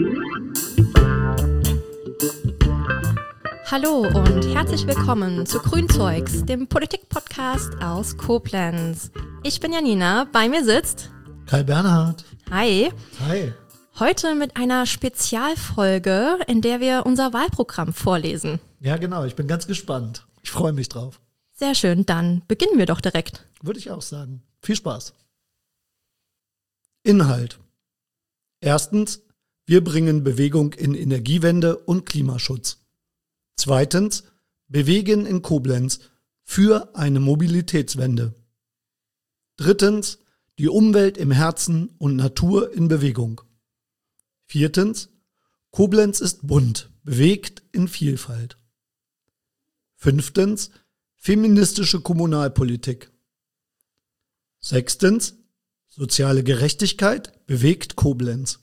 Hallo und herzlich willkommen zu Grünzeugs, dem Politik-Podcast aus Koblenz. Ich bin Janina, bei mir sitzt Kai Bernhard. Hi. Hi. Heute mit einer Spezialfolge, in der wir unser Wahlprogramm vorlesen. Ja, genau, ich bin ganz gespannt. Ich freue mich drauf. Sehr schön, dann beginnen wir doch direkt. Würde ich auch sagen. Viel Spaß. Inhalt. Erstens, wir bringen Bewegung in Energiewende und Klimaschutz. Zweitens, bewegen in Koblenz für eine Mobilitätswende. Drittens, die Umwelt im Herzen und Natur in Bewegung. Viertens, Koblenz ist bunt, bewegt in Vielfalt. Fünftens, feministische Kommunalpolitik. Sechstens, soziale Gerechtigkeit bewegt Koblenz.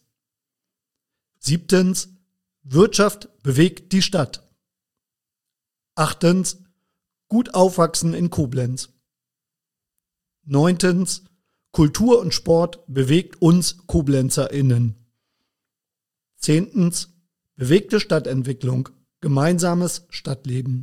Siebtens, Wirtschaft bewegt die Stadt. Achtens, gut aufwachsen in Koblenz. Neuntens, Kultur und Sport bewegt uns KoblenzerInnen. Zehntens, bewegte Stadtentwicklung, gemeinsames Stadtleben.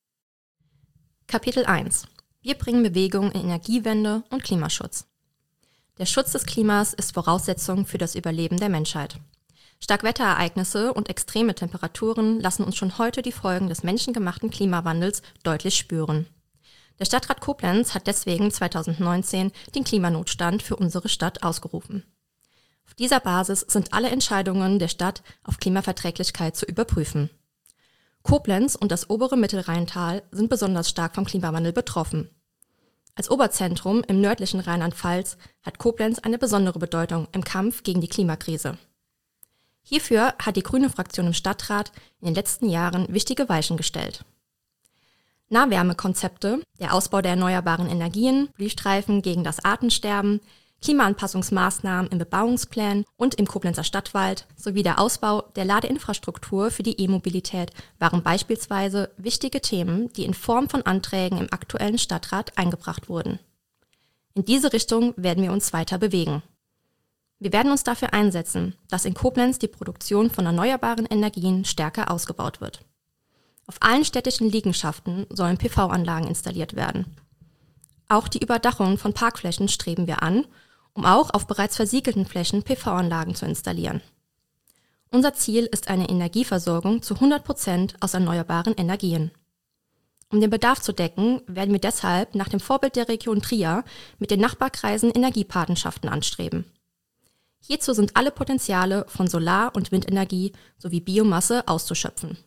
Kapitel 1. Wir bringen Bewegung in Energiewende und Klimaschutz. Der Schutz des Klimas ist Voraussetzung für das Überleben der Menschheit. Starkwetterereignisse und extreme Temperaturen lassen uns schon heute die Folgen des menschengemachten Klimawandels deutlich spüren. Der Stadtrat Koblenz hat deswegen 2019 den Klimanotstand für unsere Stadt ausgerufen. Auf dieser Basis sind alle Entscheidungen der Stadt auf Klimaverträglichkeit zu überprüfen. Koblenz und das obere Mittelrheintal sind besonders stark vom Klimawandel betroffen. Als Oberzentrum im nördlichen Rheinland-Pfalz hat Koblenz eine besondere Bedeutung im Kampf gegen die Klimakrise. Hierfür hat die grüne Fraktion im Stadtrat in den letzten Jahren wichtige Weichen gestellt. Nahwärmekonzepte, der Ausbau der erneuerbaren Energien, Blühstreifen gegen das Artensterben, Klimaanpassungsmaßnahmen im Bebauungsplan und im Koblenzer Stadtwald sowie der Ausbau der Ladeinfrastruktur für die E-Mobilität waren beispielsweise wichtige Themen, die in Form von Anträgen im aktuellen Stadtrat eingebracht wurden. In diese Richtung werden wir uns weiter bewegen. Wir werden uns dafür einsetzen, dass in Koblenz die Produktion von erneuerbaren Energien stärker ausgebaut wird. Auf allen städtischen Liegenschaften sollen PV-Anlagen installiert werden. Auch die Überdachung von Parkflächen streben wir an, um auch auf bereits versiegelten Flächen PV-Anlagen zu installieren. Unser Ziel ist eine Energieversorgung zu 100% aus erneuerbaren Energien. Um den Bedarf zu decken, werden wir deshalb nach dem Vorbild der Region Trier mit den Nachbarkreisen Energiepatenschaften anstreben. Hierzu sind alle Potenziale von Solar- und Windenergie sowie Biomasse auszuschöpfen.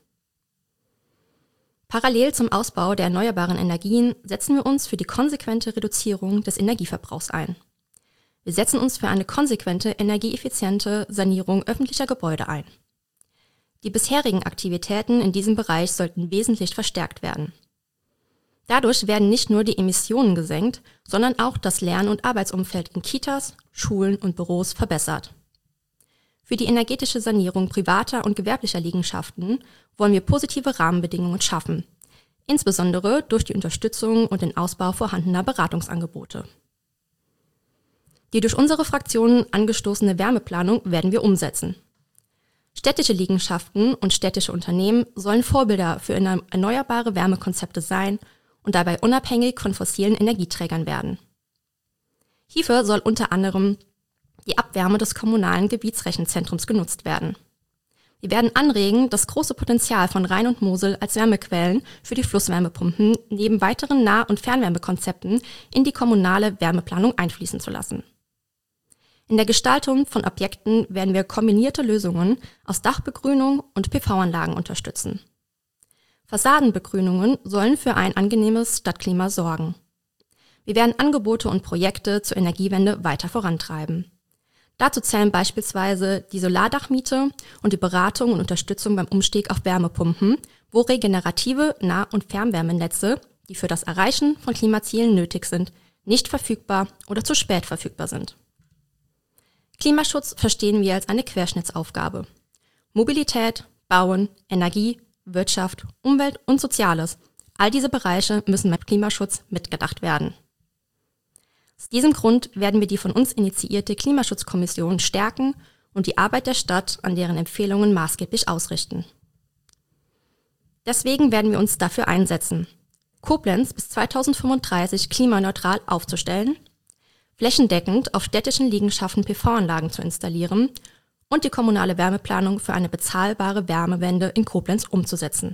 Parallel zum Ausbau der erneuerbaren Energien setzen wir uns für die konsequente Reduzierung des Energieverbrauchs ein. Wir setzen uns für eine konsequente, energieeffiziente Sanierung öffentlicher Gebäude ein. Die bisherigen Aktivitäten in diesem Bereich sollten wesentlich verstärkt werden. Dadurch werden nicht nur die Emissionen gesenkt, sondern auch das Lern- und Arbeitsumfeld in Kitas, Schulen und Büros verbessert. Für die energetische Sanierung privater und gewerblicher Liegenschaften wollen wir positive Rahmenbedingungen schaffen, insbesondere durch die Unterstützung und den Ausbau vorhandener Beratungsangebote. Die durch unsere Fraktion angestoßene Wärmeplanung werden wir umsetzen. Städtische Liegenschaften und städtische Unternehmen sollen Vorbilder für erneuerbare Wärmekonzepte sein und dabei unabhängig von fossilen Energieträgern werden. Hierfür soll unter anderem die Abwärme des kommunalen Gebietsrechenzentrums genutzt werden. Wir werden anregen, das große Potenzial von Rhein und Mosel als Wärmequellen für die Flusswärmepumpen neben weiteren Nah- und Fernwärmekonzepten in die kommunale Wärmeplanung einfließen zu lassen. In der Gestaltung von Objekten werden wir kombinierte Lösungen aus Dachbegrünung und PV-Anlagen unterstützen. Fassadenbegrünungen sollen für ein angenehmes Stadtklima sorgen. Wir werden Angebote und Projekte zur Energiewende weiter vorantreiben. Dazu zählen beispielsweise die Solardachmiete und die Beratung und Unterstützung beim Umstieg auf Wärmepumpen, wo regenerative Nah- und Fernwärmenetze, die für das Erreichen von Klimazielen nötig sind, nicht verfügbar oder zu spät verfügbar sind. Klimaschutz verstehen wir als eine Querschnittsaufgabe. Mobilität, Bauen, Energie, Wirtschaft, Umwelt und Soziales. All diese Bereiche müssen beim Klimaschutz mitgedacht werden. Aus diesem Grund werden wir die von uns initiierte Klimaschutzkommission stärken und die Arbeit der Stadt an deren Empfehlungen maßgeblich ausrichten. Deswegen werden wir uns dafür einsetzen, Koblenz bis 2035 klimaneutral aufzustellen, flächendeckend auf städtischen Liegenschaften PV-Anlagen zu installieren und die kommunale Wärmeplanung für eine bezahlbare Wärmewende in Koblenz umzusetzen.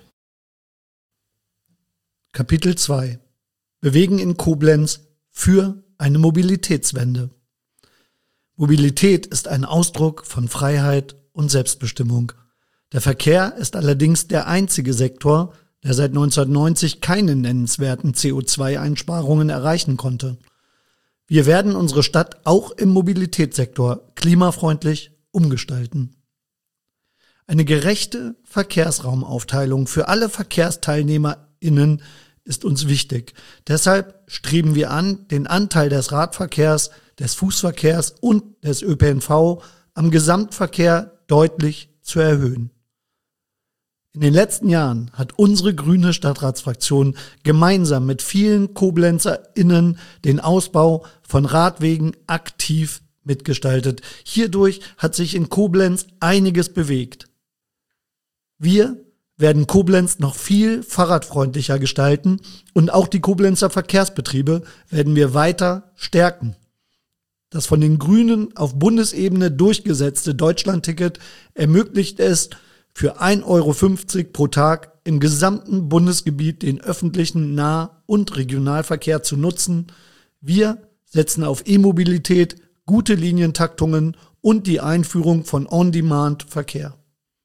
Kapitel 2: Bewegen in Koblenz für eine Mobilitätswende. Mobilität ist ein Ausdruck von Freiheit und Selbstbestimmung. Der Verkehr ist allerdings der einzige Sektor, der seit 1990 keine nennenswerten CO2-Einsparungen erreichen konnte. Wir werden unsere Stadt auch im Mobilitätssektor klimafreundlich umgestalten. Eine gerechte Verkehrsraumaufteilung für alle VerkehrsteilnehmerInnen ist uns wichtig. Deshalb streben wir an, den Anteil des Radverkehrs, des Fußverkehrs und des ÖPNV am Gesamtverkehr deutlich zu erhöhen. In den letzten Jahren hat unsere grüne Stadtratsfraktion gemeinsam mit vielen KoblenzerInnen den Ausbau von Radwegen aktiv mitgestaltet. Hierdurch hat sich in Koblenz einiges bewegt. Wir werden Koblenz noch viel fahrradfreundlicher gestalten und auch die Koblenzer Verkehrsbetriebe werden wir weiter stärken. Das von den Grünen auf Bundesebene durchgesetzte Deutschlandticket ermöglicht es, für 1,50 € pro Tag im gesamten Bundesgebiet den öffentlichen Nah- und Regionalverkehr zu nutzen. Wir setzen auf E-Mobilität, gute Linientaktungen und die Einführung von On-Demand-Verkehr.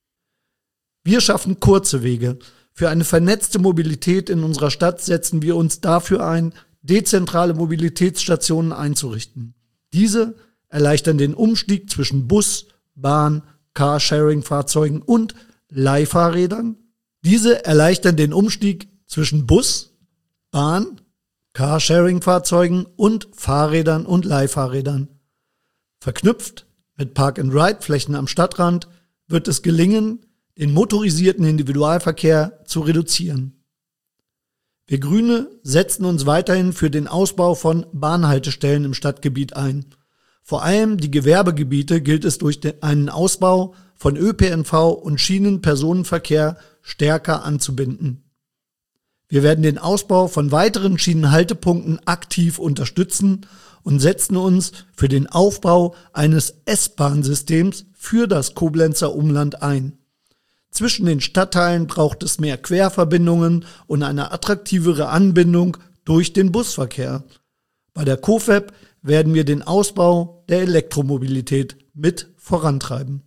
Wir schaffen kurze Wege. Für eine vernetzte Mobilität in unserer Stadt setzen wir uns dafür ein, dezentrale Mobilitätsstationen einzurichten. Diese erleichtern den Umstieg zwischen Bus, Bahn, Carsharing-Fahrzeugen und Leihfahrrädern. Diese erleichtern den Umstieg zwischen Bus, Bahn, Carsharing-Fahrzeugen und Fahrrädern und Leihfahrrädern. Verknüpft mit Park-and-Ride-Flächen am Stadtrand wird es gelingen, den motorisierten Individualverkehr zu reduzieren. Wir Grüne setzen uns weiterhin für den Ausbau von Bahnhaltestellen im Stadtgebiet ein. Vor allem die Gewerbegebiete gilt es durch einen Ausbau von ÖPNV und Schienenpersonenverkehr stärker anzubinden. Wir werden den Ausbau von weiteren Schienenhaltepunkten aktiv unterstützen und setzen uns für den Aufbau eines S-Bahn-Systems für das Koblenzer Umland ein. Zwischen den Stadtteilen braucht es mehr Querverbindungen und eine attraktivere Anbindung durch den Busverkehr. Bei der COFEP werden wir den Ausbau der Elektromobilität mit vorantreiben.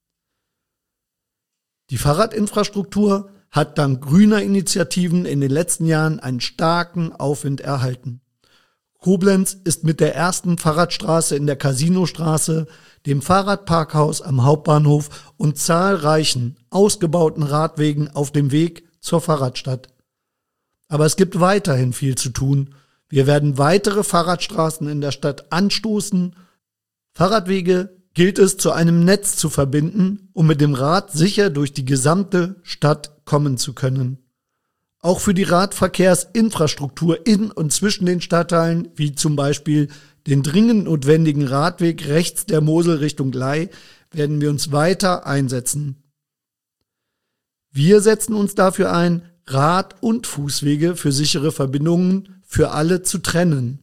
Die Fahrradinfrastruktur hat dank grüner Initiativen in den letzten Jahren einen starken Aufwind erhalten. Koblenz ist mit der ersten Fahrradstraße in der Casinostraße, dem Fahrradparkhaus am Hauptbahnhof und zahlreichen ausgebauten Radwegen auf dem Weg zur Fahrradstadt. Aber es gibt weiterhin viel zu tun. Wir werden weitere Fahrradstraßen in der Stadt anstoßen. Fahrradwege gilt es zu einem Netz zu verbinden, um mit dem Rad sicher durch die gesamte Stadt kommen zu können. Auch für die Radverkehrsinfrastruktur in und zwischen den Stadtteilen, wie zum Beispiel den dringend notwendigen Radweg rechts der Mosel Richtung Glei, werden wir uns weiter einsetzen. Wir setzen uns dafür ein, Rad- und Fußwege für sichere Verbindungen für alle zu trennen.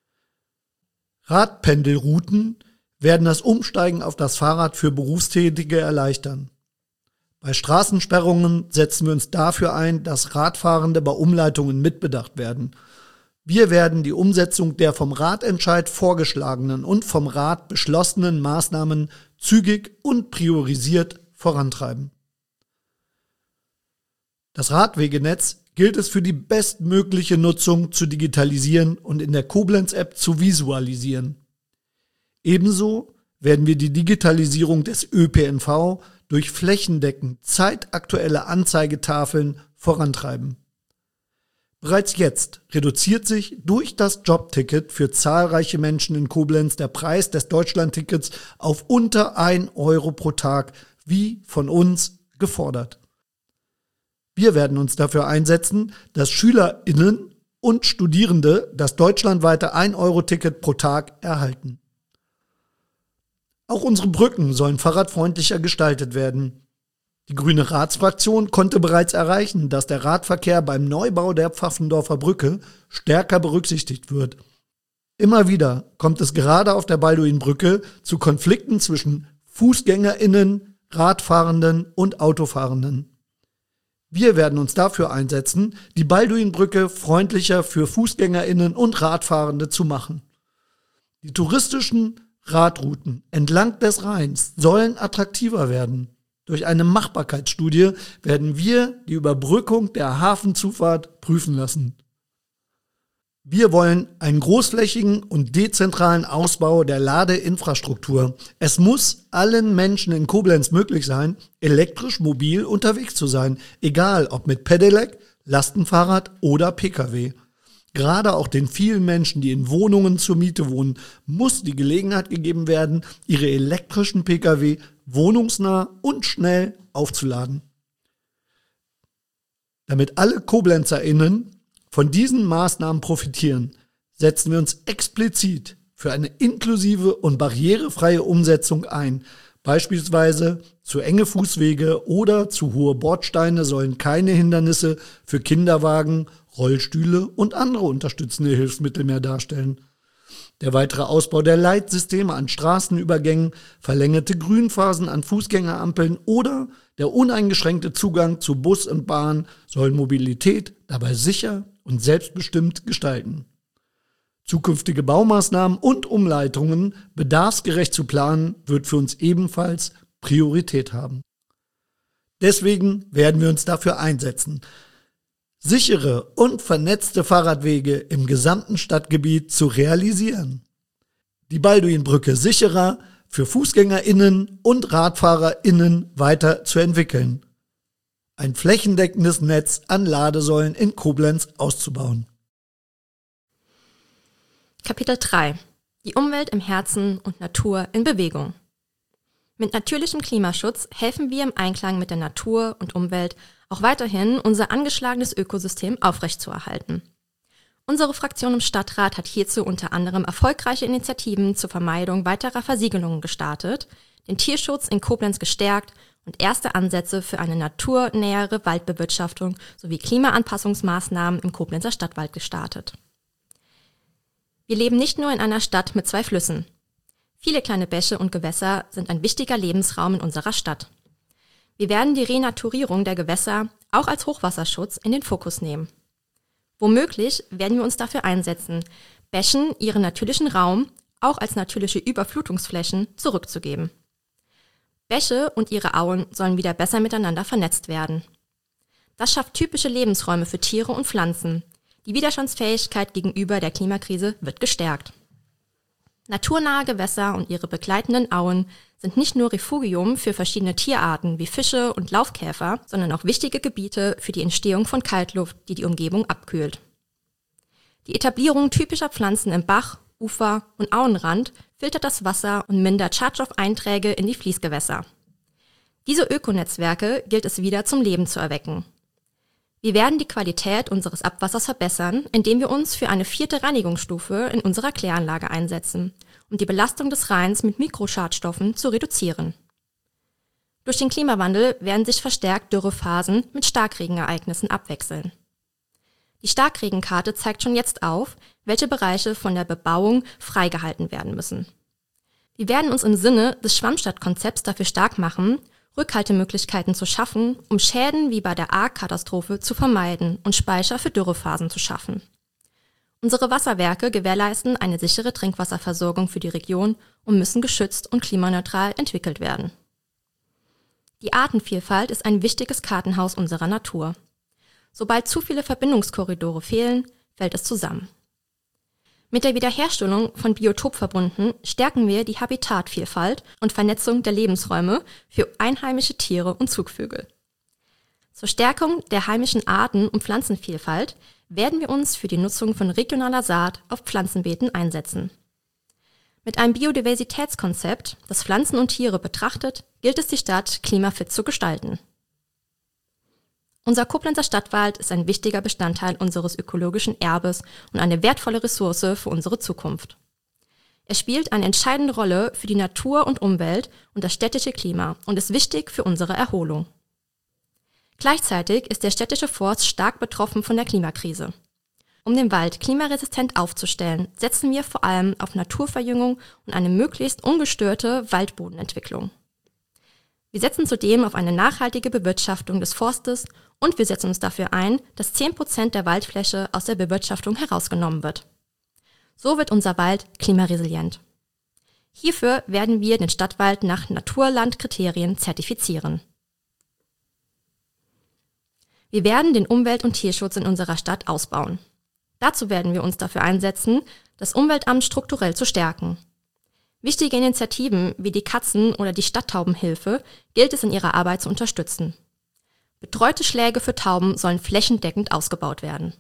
Radpendelrouten werden das Umsteigen auf das Fahrrad für Berufstätige erleichtern. Bei Straßensperrungen setzen wir uns dafür ein, dass Radfahrende bei Umleitungen mitbedacht werden. Wir werden die Umsetzung der vom Ratentscheid vorgeschlagenen und vom Rat beschlossenen Maßnahmen zügig und priorisiert vorantreiben. Das Radwegenetz gilt es für die bestmögliche Nutzung zu digitalisieren und in der Koblenz-App zu visualisieren. Ebenso werden wir die Digitalisierung des ÖPNV durch flächendeckend zeitaktuelle Anzeigetafeln vorantreiben. Bereits jetzt reduziert sich durch das Jobticket für zahlreiche Menschen in Koblenz der Preis des Deutschlandtickets auf unter 1 € pro Tag, wie von uns gefordert. Wir werden uns dafür einsetzen, dass SchülerInnen und Studierende das deutschlandweite 1-Euro-Ticket pro Tag erhalten. Auch unsere Brücken sollen fahrradfreundlicher gestaltet werden. Die Grüne Ratsfraktion konnte bereits erreichen, dass der Radverkehr beim Neubau der Pfaffendorfer Brücke stärker berücksichtigt wird. Immer wieder kommt es gerade auf der Balduinbrücke zu Konflikten zwischen FußgängerInnen, Radfahrenden und Autofahrenden. Wir werden uns dafür einsetzen, die Balduinbrücke freundlicher für FußgängerInnen und Radfahrende zu machen. Die touristischen Radrouten entlang des Rheins sollen attraktiver werden. Durch eine Machbarkeitsstudie werden wir die Überbrückung der Hafenzufahrt prüfen lassen. Wir wollen einen großflächigen und dezentralen Ausbau der Ladeinfrastruktur. Es muss allen Menschen in Koblenz möglich sein, elektrisch mobil unterwegs zu sein, egal ob mit Pedelec, Lastenfahrrad oder Pkw. Gerade auch den vielen Menschen, die in Wohnungen zur Miete wohnen, muss die Gelegenheit gegeben werden, ihre elektrischen Pkw wohnungsnah und schnell aufzuladen. Damit alle KoblenzerInnen von diesen Maßnahmen profitieren, setzen wir uns explizit für eine inklusive und barrierefreie Umsetzung ein. Beispielsweise zu enge Fußwege oder zu hohe Bordsteine sollen keine Hindernisse für Kinderwagen, Rollstühle und andere unterstützende Hilfsmittel mehr darstellen. Der weitere Ausbau der Leitsysteme an Straßenübergängen, verlängerte Grünphasen an Fußgängerampeln oder der uneingeschränkte Zugang zu Bus und Bahn sollen Mobilität dabei sicher und selbstbestimmt gestalten. Zukünftige Baumaßnahmen und Umleitungen bedarfsgerecht zu planen, wird für uns ebenfalls Priorität haben. Deswegen werden wir uns dafür einsetzen, sichere und vernetzte Fahrradwege im gesamten Stadtgebiet zu realisieren. Die Balduinbrücke sicherer für FußgängerInnen und RadfahrerInnen weiter zu entwickeln. Ein flächendeckendes Netz an Ladesäulen in Koblenz auszubauen. Kapitel 3: Die Umwelt im Herzen und Natur in Bewegung. Mit natürlichem Klimaschutz helfen wir im Einklang mit der Natur und Umwelt auch weiterhin unser angeschlagenes Ökosystem aufrechtzuerhalten. Unsere Fraktion im Stadtrat hat hierzu unter anderem erfolgreiche Initiativen zur Vermeidung weiterer Versiegelungen gestartet, den Tierschutz in Koblenz gestärkt und erste Ansätze für eine naturnähere Waldbewirtschaftung sowie Klimaanpassungsmaßnahmen im Koblenzer Stadtwald gestartet. Wir leben nicht nur in einer Stadt mit 2 Flüssen. Viele kleine Bäche und Gewässer sind ein wichtiger Lebensraum in unserer Stadt. Wir werden die Renaturierung der Gewässer auch als Hochwasserschutz in den Fokus nehmen. Womöglich werden wir uns dafür einsetzen, Bächen ihren natürlichen Raum auch als natürliche Überflutungsflächen zurückzugeben. Bäche und ihre Auen sollen wieder besser miteinander vernetzt werden. Das schafft typische Lebensräume für Tiere und Pflanzen. Die Widerstandsfähigkeit gegenüber der Klimakrise wird gestärkt. Naturnahe Gewässer und ihre begleitenden Auen sind nicht nur Refugium für verschiedene Tierarten wie Fische und Laufkäfer, sondern auch wichtige Gebiete für die Entstehung von Kaltluft, die die Umgebung abkühlt. Die Etablierung typischer Pflanzen im Bach, Ufer und Auenrand filtert das Wasser und mindert Schadstoffeinträge in die Fließgewässer. Diese Ökonetzwerke gilt es wieder zum Leben zu erwecken. Wir werden die Qualität unseres Abwassers verbessern, indem wir uns für eine 4. Reinigungsstufe in unserer Kläranlage einsetzen, um die Belastung des Rheins mit Mikroschadstoffen zu reduzieren. Durch den Klimawandel werden sich verstärkt Dürrephasen mit Starkregenereignissen abwechseln. Die Starkregenkarte zeigt schon jetzt auf, welche Bereiche von der Bebauung freigehalten werden müssen. Wir werden uns im Sinne des Schwammstadtkonzepts dafür stark machen, Rückhaltemöglichkeiten zu schaffen, um Schäden wie bei der Ahrkatastrophe zu vermeiden und Speicher für Dürrephasen zu schaffen. Unsere Wasserwerke gewährleisten eine sichere Trinkwasserversorgung für die Region und müssen geschützt und klimaneutral entwickelt werden. Die Artenvielfalt ist ein wichtiges Kartenhaus unserer Natur. Sobald zu viele Verbindungskorridore fehlen, fällt es zusammen. Mit der Wiederherstellung von Biotopverbunden stärken wir die Habitatvielfalt und Vernetzung der Lebensräume für einheimische Tiere und Zugvögel. Zur Stärkung der heimischen Arten- und Pflanzenvielfalt werden wir uns für die Nutzung von regionaler Saat auf Pflanzenbeeten einsetzen. Mit einem Biodiversitätskonzept, das Pflanzen und Tiere betrachtet, gilt es, die Stadt klimafit zu gestalten. Unser Koblenzer Stadtwald ist ein wichtiger Bestandteil unseres ökologischen Erbes und eine wertvolle Ressource für unsere Zukunft. Er spielt eine entscheidende Rolle für die Natur und Umwelt und das städtische Klima und ist wichtig für unsere Erholung. Gleichzeitig ist der städtische Forst stark betroffen von der Klimakrise. Um den Wald klimaresistent aufzustellen, setzen wir vor allem auf Naturverjüngung und eine möglichst ungestörte Waldbodenentwicklung. Wir setzen zudem auf eine nachhaltige Bewirtschaftung des Forstes und wir setzen uns dafür ein, dass 10% der Waldfläche aus der Bewirtschaftung herausgenommen wird. So wird unser Wald klimaresilient. Hierfür werden wir den Stadtwald nach Naturlandkriterien zertifizieren. Wir werden den Umwelt- und Tierschutz in unserer Stadt ausbauen. Dazu werden wir uns dafür einsetzen, das Umweltamt strukturell zu stärken. Wichtige Initiativen wie die Katzen- oder die Stadttaubenhilfe gilt es in ihrer Arbeit zu unterstützen. Betreute Schläge für Tauben sollen flächendeckend ausgebaut werden.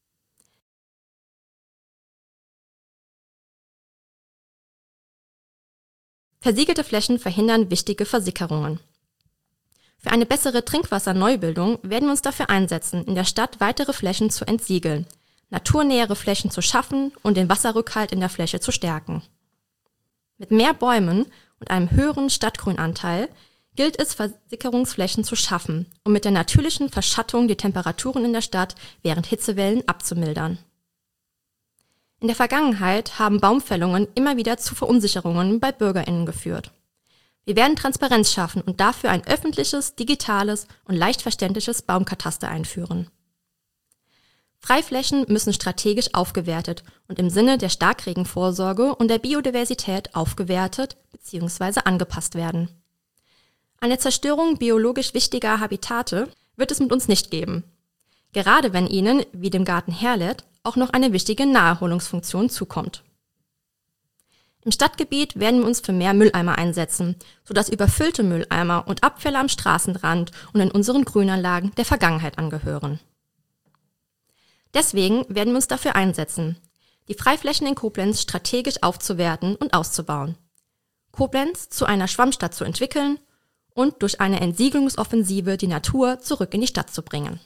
Versiegelte Flächen verhindern wichtige Versickerungen. Für eine bessere Trinkwasserneubildung werden wir uns dafür einsetzen, in der Stadt weitere Flächen zu entsiegeln, naturnähere Flächen zu schaffen und den Wasserrückhalt in der Fläche zu stärken. Mit mehr Bäumen und einem höheren Stadtgrünanteil gilt es, Versickerungsflächen zu schaffen, um mit der natürlichen Verschattung die Temperaturen in der Stadt während Hitzewellen abzumildern. In der Vergangenheit haben Baumfällungen immer wieder zu Verunsicherungen bei BürgerInnen geführt. Wir werden Transparenz schaffen und dafür ein öffentliches, digitales und leicht verständliches Baumkataster einführen. Freiflächen müssen strategisch aufgewertet und im Sinne der Starkregenvorsorge und der Biodiversität aufgewertet bzw. angepasst werden. Eine Zerstörung biologisch wichtiger Habitate wird es mit uns nicht geben. Gerade wenn ihnen, wie dem Garten Herlet, auch noch eine wichtige Naherholungsfunktion zukommt. Im Stadtgebiet werden wir uns für mehr Mülleimer einsetzen, sodass überfüllte Mülleimer und Abfälle am Straßenrand und in unseren Grünanlagen der Vergangenheit angehören. Deswegen werden wir uns dafür einsetzen, die Freiflächen in Koblenz strategisch aufzuwerten und auszubauen, Koblenz zu einer Schwammstadt zu entwickeln und durch eine Entsiegelungsoffensive die Natur zurück in die Stadt zu bringen.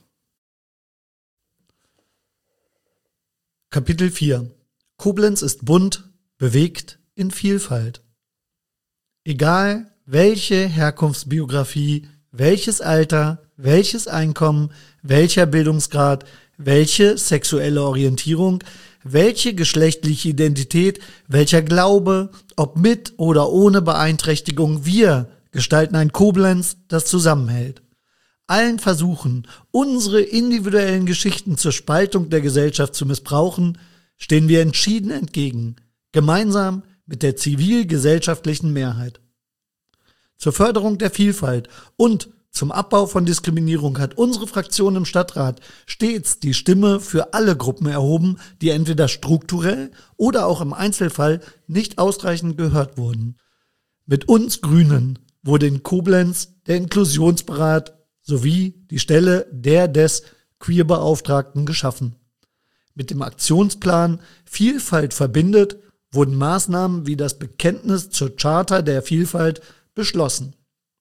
Kapitel 4. Koblenz ist bunt, bewegt, in Vielfalt. Egal welche Herkunftsbiografie, welches Alter, welches Einkommen, welcher Bildungsgrad, welche sexuelle Orientierung, welche geschlechtliche Identität, welcher Glaube, ob mit oder ohne Beeinträchtigung, wir gestalten ein Koblenz, das zusammenhält. Allen Versuchen, unsere individuellen Geschichten zur Spaltung der Gesellschaft zu missbrauchen, stehen wir entschieden entgegen, gemeinsam mit der zivilgesellschaftlichen Mehrheit. Zur Förderung der Vielfalt und zum Abbau von Diskriminierung hat unsere Fraktion im Stadtrat stets die Stimme für alle Gruppen erhoben, die entweder strukturell oder auch im Einzelfall nicht ausreichend gehört wurden. Mit uns Grünen wurde in Koblenz der Inklusionsberat sowie die Stelle des Queerbeauftragten geschaffen. Mit dem Aktionsplan Vielfalt verbindet wurden Maßnahmen wie das Bekenntnis zur Charta der Vielfalt beschlossen.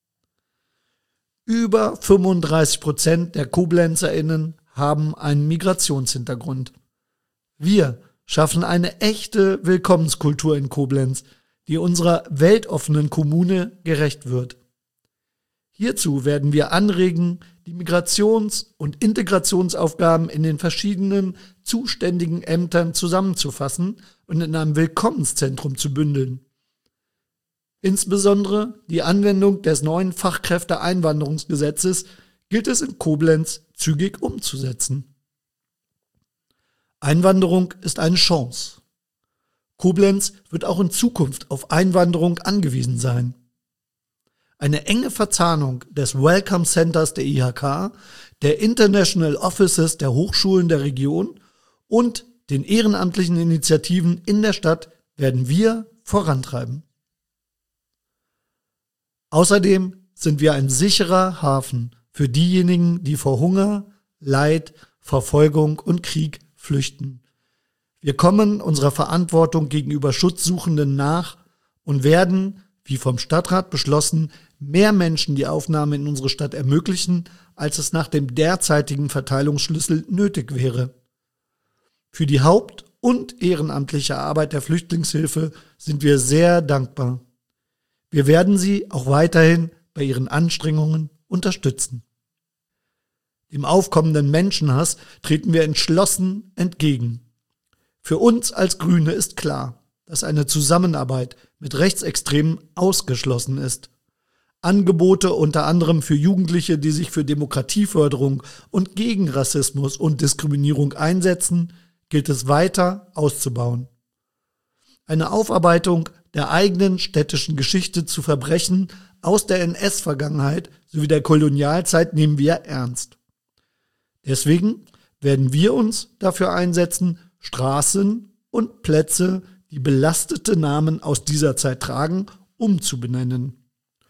Über 35% der KoblenzerInnen haben einen Migrationshintergrund. Wir schaffen eine echte Willkommenskultur in Koblenz, die unserer weltoffenen Kommune gerecht wird. Hierzu werden wir anregen, die Migrations- und Integrationsaufgaben in den verschiedenen zuständigen Ämtern zusammenzufassen und in einem Willkommenszentrum zu bündeln. Insbesondere die Anwendung des neuen Fachkräfteeinwanderungsgesetzes gilt es in Koblenz zügig umzusetzen. Einwanderung ist eine Chance. Koblenz wird auch in Zukunft auf Einwanderung angewiesen sein. Eine enge Verzahnung des Welcome Centers der IHK, der International Offices der Hochschulen der Region und den ehrenamtlichen Initiativen in der Stadt werden wir vorantreiben. Außerdem sind wir ein sicherer Hafen für diejenigen, die vor Hunger, Leid, Verfolgung und Krieg flüchten. Wir kommen unserer Verantwortung gegenüber Schutzsuchenden nach und werden, wie vom Stadtrat beschlossen, mehr Menschen die Aufnahme in unsere Stadt ermöglichen, als es nach dem derzeitigen Verteilungsschlüssel nötig wäre. Für die Haupt- und ehrenamtlicher Arbeit der Flüchtlingshilfe sind wir sehr dankbar. Wir werden Sie auch weiterhin bei Ihren Anstrengungen unterstützen. Dem aufkommenden Menschenhass treten wir entschlossen entgegen. Für uns als Grüne ist klar, dass eine Zusammenarbeit mit Rechtsextremen ausgeschlossen ist. Angebote unter anderem für Jugendliche, die sich für Demokratieförderung und gegen Rassismus und Diskriminierung einsetzen, gilt es weiter auszubauen. Eine Aufarbeitung der eigenen städtischen Geschichte zu Verbrechen aus der NS-Vergangenheit sowie der Kolonialzeit nehmen wir ernst. Deswegen werden wir uns dafür einsetzen, Straßen und Plätze, die belastete Namen aus dieser Zeit tragen, umzubenennen.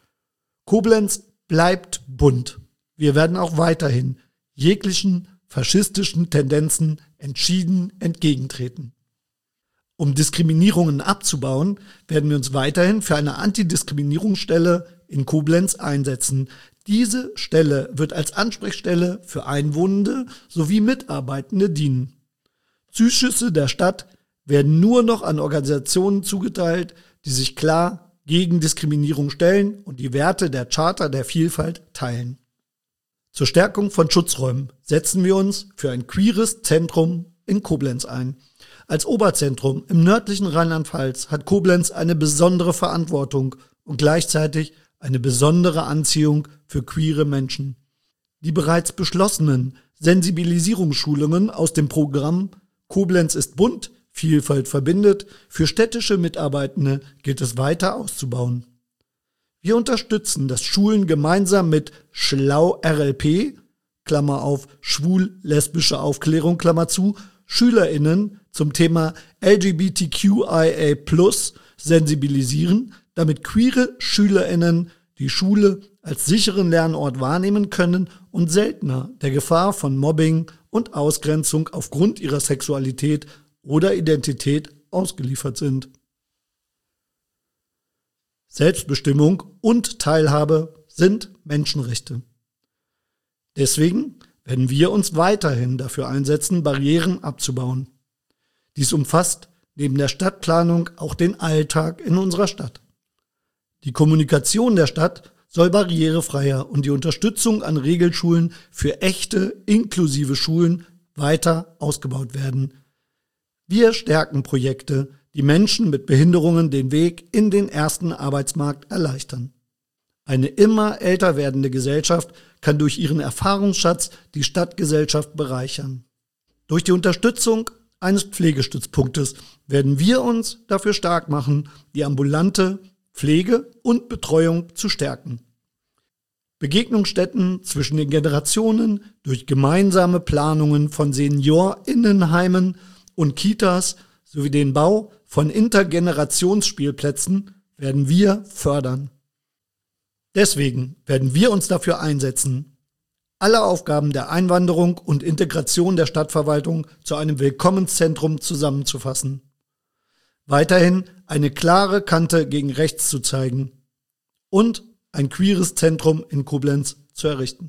Koblenz bleibt bunt. Wir werden auch weiterhin jeglichen faschistischen Tendenzen entschieden entgegentreten. Um Diskriminierungen abzubauen, werden wir uns weiterhin für eine Antidiskriminierungsstelle in Koblenz einsetzen. Diese Stelle wird als Ansprechstelle für Einwohnende sowie Mitarbeitende dienen. Zuschüsse der Stadt werden nur noch an Organisationen zugeteilt, die sich klar gegen Diskriminierung stellen und die Werte der Charta der Vielfalt teilen. Zur Stärkung von Schutzräumen setzen wir uns für ein queeres Zentrum in Koblenz ein. Als Oberzentrum im nördlichen Rheinland-Pfalz hat Koblenz eine besondere Verantwortung und gleichzeitig eine besondere Anziehung für queere Menschen. Die bereits beschlossenen Sensibilisierungsschulungen aus dem Programm Koblenz ist bunt, Vielfalt verbindet für städtische Mitarbeitende gilt es weiter auszubauen. Wir unterstützen das Schulen gemeinsam mit Schlau RLP, Klammer auf, schwul-lesbische Aufklärung, Klammer zu, SchülerInnen zum Thema LGBTQIA+ sensibilisieren, damit queere SchülerInnen die Schule als sicheren Lernort wahrnehmen können und seltener der Gefahr von Mobbing und Ausgrenzung aufgrund ihrer Sexualität oder Identität ausgeliefert sind. Selbstbestimmung und Teilhabe sind Menschenrechte. Deswegen werden wir uns weiterhin dafür einsetzen, Barrieren abzubauen. Dies umfasst neben der Stadtplanung auch den Alltag in unserer Stadt. Die Kommunikation der Stadt soll barrierefreier und die Unterstützung an Regelschulen für echte, inklusive Schulen weiter ausgebaut werden. Wir stärken Projekte, die Menschen mit Behinderungen den Weg in den ersten Arbeitsmarkt erleichtern. Eine immer älter werdende Gesellschaft kann durch ihren Erfahrungsschatz die Stadtgesellschaft bereichern. Durch die Unterstützung eines Pflegestützpunktes werden wir uns dafür stark machen, die ambulante Pflege und Betreuung zu stärken. Begegnungsstätten zwischen den Generationen durch gemeinsame Planungen von SeniorInnenheimen und Kitas sowie den Bau von Intergenerationsspielplätzen werden wir fördern. Deswegen werden wir uns dafür einsetzen, alle Aufgaben der Einwanderung und Integration der Stadtverwaltung zu einem Willkommenszentrum zusammenzufassen. Weiterhin eine klare Kante gegen rechts zu zeigen und ein queeres Zentrum in Koblenz zu errichten.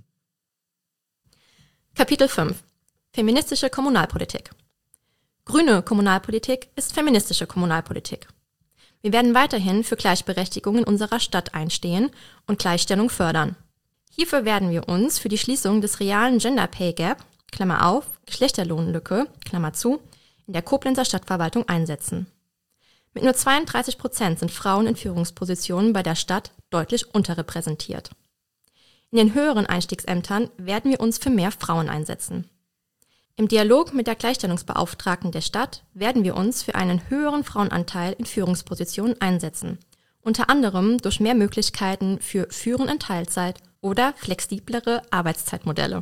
Kapitel 5 – Feministische Kommunalpolitik. Grüne Kommunalpolitik ist feministische Kommunalpolitik. Wir werden weiterhin für Gleichberechtigung in unserer Stadt einstehen und Gleichstellung fördern. Hierfür werden wir uns für die Schließung des realen Gender Pay Gap, Klammer auf, Geschlechterlohnlücke, Klammer zu, in der Koblenzer Stadtverwaltung einsetzen. Mit nur 32% sind Frauen in Führungspositionen bei der Stadt deutlich unterrepräsentiert. In den höheren Einstiegsämtern werden wir uns für mehr Frauen einsetzen. Im Dialog mit der Gleichstellungsbeauftragten der Stadt werden wir uns für einen höheren Frauenanteil in Führungspositionen einsetzen, unter anderem durch mehr Möglichkeiten für Führen in Teilzeit oder flexiblere Arbeitszeitmodelle.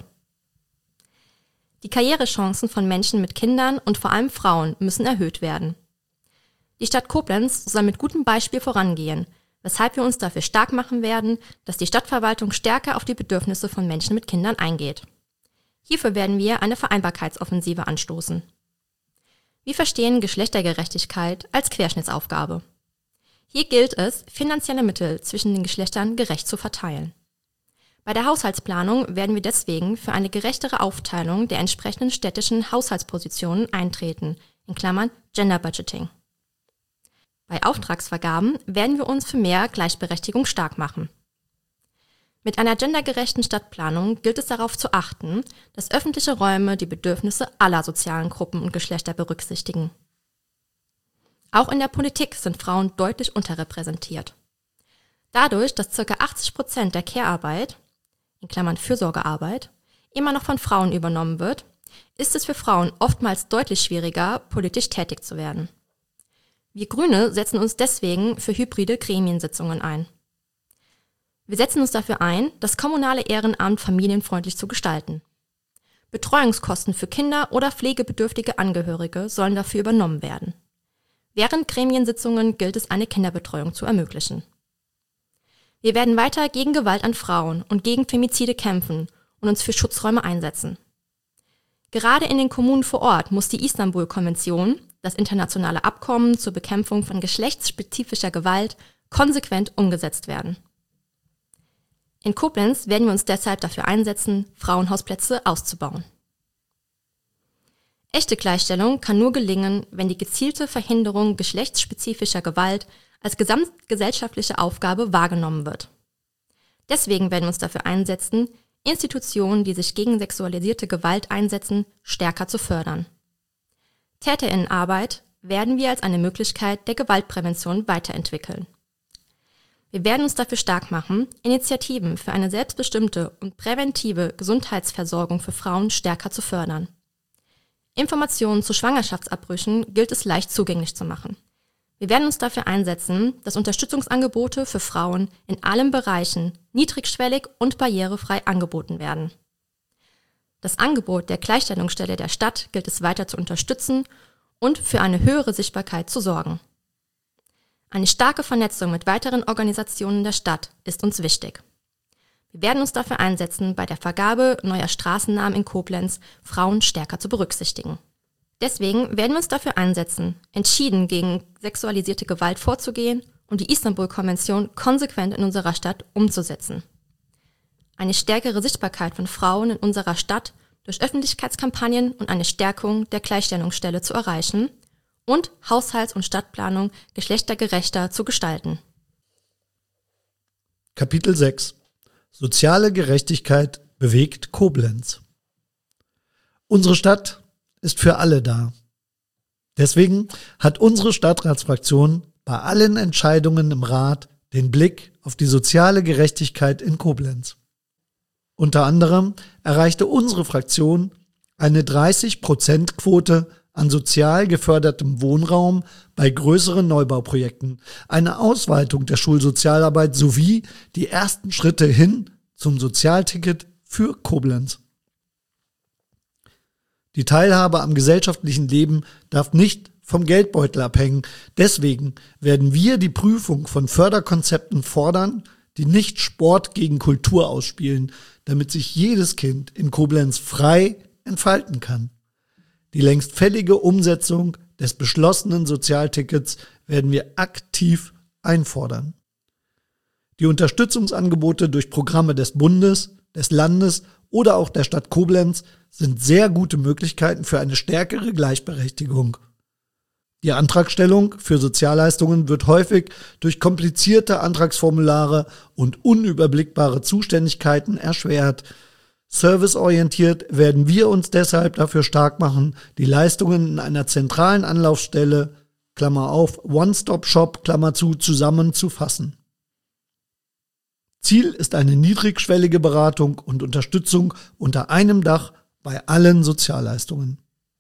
Die Karrierechancen von Menschen mit Kindern und vor allem Frauen müssen erhöht werden. Die Stadt Koblenz soll mit gutem Beispiel vorangehen, weshalb wir uns dafür stark machen werden, dass die Stadtverwaltung stärker auf die Bedürfnisse von Menschen mit Kindern eingeht. Hierfür werden wir eine Vereinbarkeitsoffensive anstoßen. Wir verstehen Geschlechtergerechtigkeit als Querschnittsaufgabe. Hier gilt es, finanzielle Mittel zwischen den Geschlechtern gerecht zu verteilen. Bei der Haushaltsplanung werden wir deswegen für eine gerechtere Aufteilung der entsprechenden städtischen Haushaltspositionen eintreten, in Klammern Gender Budgeting. Bei Auftragsvergaben werden wir uns für mehr Gleichberechtigung stark machen. Mit einer gendergerechten Stadtplanung gilt es darauf zu achten, dass öffentliche Räume die Bedürfnisse aller sozialen Gruppen und Geschlechter berücksichtigen. Auch in der Politik sind Frauen deutlich unterrepräsentiert. Dadurch, dass ca. 80% der Care-Arbeit, in Klammern Fürsorgearbeit, immer noch von Frauen übernommen wird, ist es für Frauen oftmals deutlich schwieriger, politisch tätig zu werden. Wir Grüne setzen uns deswegen für hybride Gremiensitzungen ein. Wir setzen uns dafür ein, das kommunale Ehrenamt familienfreundlich zu gestalten. Betreuungskosten für Kinder oder pflegebedürftige Angehörige sollen dafür übernommen werden. Während Gremiensitzungen gilt es, eine Kinderbetreuung zu ermöglichen. Wir werden weiter gegen Gewalt an Frauen und gegen Femizide kämpfen und uns für Schutzräume einsetzen. Gerade in den Kommunen vor Ort muss die Istanbul-Konvention, das internationale Abkommen zur Bekämpfung von geschlechtsspezifischer Gewalt, konsequent umgesetzt werden. In Koblenz werden wir uns deshalb dafür einsetzen, Frauenhausplätze auszubauen. Echte Gleichstellung kann nur gelingen, wenn die gezielte Verhinderung geschlechtsspezifischer Gewalt als gesamtgesellschaftliche Aufgabe wahrgenommen wird. Deswegen werden wir uns dafür einsetzen, Institutionen, die sich gegen sexualisierte Gewalt einsetzen, stärker zu fördern. TäterInnenarbeit werden wir als eine Möglichkeit der Gewaltprävention weiterentwickeln. Wir werden uns dafür stark machen, Initiativen für eine selbstbestimmte und präventive Gesundheitsversorgung für Frauen stärker zu fördern. Informationen zu Schwangerschaftsabbrüchen gilt es leicht zugänglich zu machen. Wir werden uns dafür einsetzen, dass Unterstützungsangebote für Frauen in allen Bereichen niedrigschwellig und barrierefrei angeboten werden. Das Angebot der Gleichstellungsstelle der Stadt gilt es weiter zu unterstützen und für eine höhere Sichtbarkeit zu sorgen. Eine starke Vernetzung mit weiteren Organisationen der Stadt ist uns wichtig. Wir werden uns dafür einsetzen, bei der Vergabe neuer Straßennamen in Koblenz Frauen stärker zu berücksichtigen. Deswegen werden wir uns dafür einsetzen, entschieden gegen sexualisierte Gewalt vorzugehen und die Istanbul-Konvention konsequent in unserer Stadt umzusetzen. Eine stärkere Sichtbarkeit von Frauen in unserer Stadt durch Öffentlichkeitskampagnen und eine Stärkung der Gleichstellungsstelle zu erreichen und Haushalts- und Stadtplanung geschlechtergerechter zu gestalten. Kapitel 6: Soziale Gerechtigkeit bewegt Koblenz. Unsere Stadt ist für alle da. Deswegen hat unsere Stadtratsfraktion bei allen Entscheidungen im Rat den Blick auf die soziale Gerechtigkeit in Koblenz. Unter anderem erreichte unsere Fraktion eine 30%-Quote an sozial gefördertem Wohnraum bei größeren Neubauprojekten, eine Ausweitung der Schulsozialarbeit sowie die ersten Schritte hin zum Sozialticket für Koblenz. Die Teilhabe am gesellschaftlichen Leben darf nicht vom Geldbeutel abhängen. Deswegen werden wir die Prüfung von Förderkonzepten fordern, die nicht Sport gegen Kultur ausspielen, damit sich jedes Kind in Koblenz frei entfalten kann. Die längst fällige Umsetzung des beschlossenen Sozialtickets werden wir aktiv einfordern. Die Unterstützungsangebote durch Programme des Bundes, des Landes oder auch der Stadt Koblenz sind sehr gute Möglichkeiten für eine stärkere Gleichberechtigung. Die Antragstellung für Sozialleistungen wird häufig durch komplizierte Antragsformulare und unüberblickbare Zuständigkeiten erschwert. Serviceorientiert werden wir uns deshalb dafür stark machen, die Leistungen in einer zentralen Anlaufstelle, Klammer auf, One-Stop-Shop, Klammer zu, zusammenzufassen. Ziel ist eine niedrigschwellige Beratung und Unterstützung unter einem Dach bei allen Sozialleistungen.